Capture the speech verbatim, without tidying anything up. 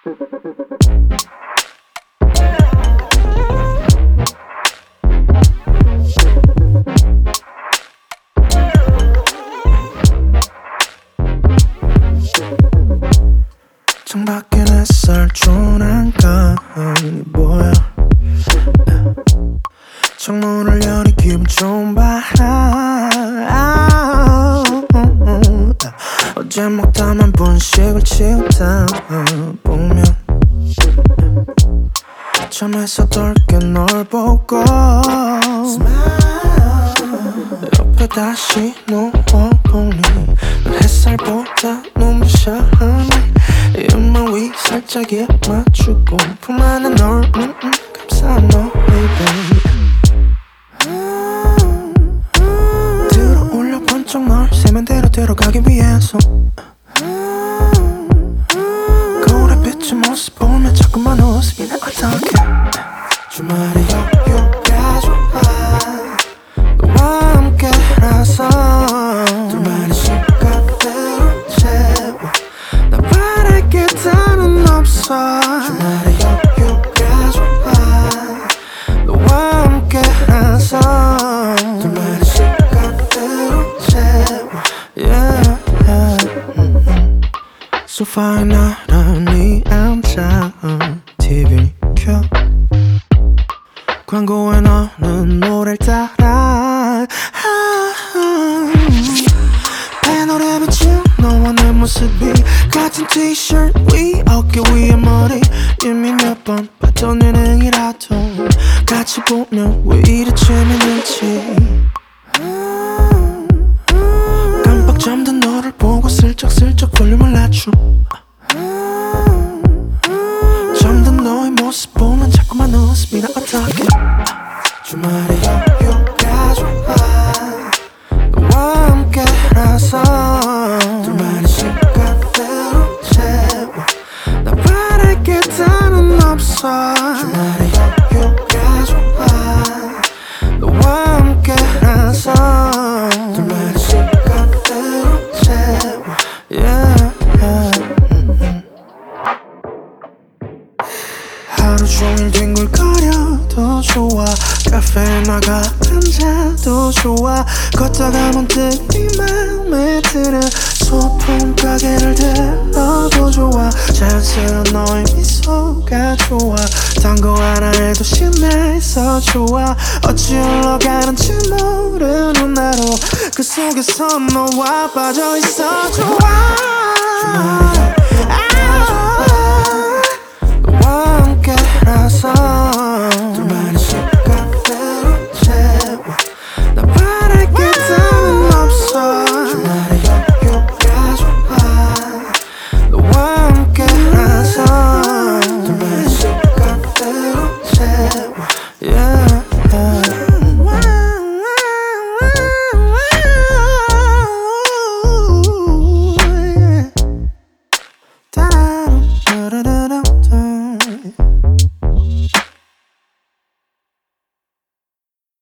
창밖에 햇살 조난감이 보여. 창문을 여니 기분 좋은 바람. 어제 먹다만 분식을 치우다 보면 잠에서 덜게 널 보고 옆에 다시 누워보니 넌 햇살보다 눈부셔. 이마 위 살짝 입 맞추고 품 안에 널 음, 음, 감싸 너 baby. 들어올려 번쩍 널 세면대로 들어가기 위해서 거울에 비친 모습 보면 자꾸만 웃음이 나. 어떡해 주말에 여유가 좋아 너와 함께라서 둘만의 시간대로 채워 나 바랄 게 다는 없어. 주말에 여유가 좋아 너와 함께라서 둘만의 시간대로 채워 yeah, yeah. 음. 소파에 나란히 앉아 티비 켜 광고에 너는 노래를 따라 배너래 비친 너와 내 모습이 같은 티셔츠 위 어깨 위에 머리 이미 몇 번 봤던 예능이라도 같이 보면 왜 이리 재밌는지 깜빡 잠든 너를 보고 슬쩍슬쩍 볼륨을 낮춰 잠든 너의 모습 보면 자꾸만 웃음이 나. 어떡해 주말에 여유가 좋아 너와 함께라서 둘만의 시간대로 채워 나 바랄 게 다는 없어. 주말에 여유가 좋아 너와 함께라서 둘만의 시간대로 채워 yeah, yeah. 하루 종일 뒹굴거려도 좋아 카페에 나가 앉아도 좋아 걷다가 문득 네 맘에 드는 소품 가게를 들러도 좋아 자연스러운 너의 미소가 좋아 단거 하나 해도 신나서 좋아 어찌 흘러가는지 모르는 나로 그 속에서 너와 빠져있어 좋아.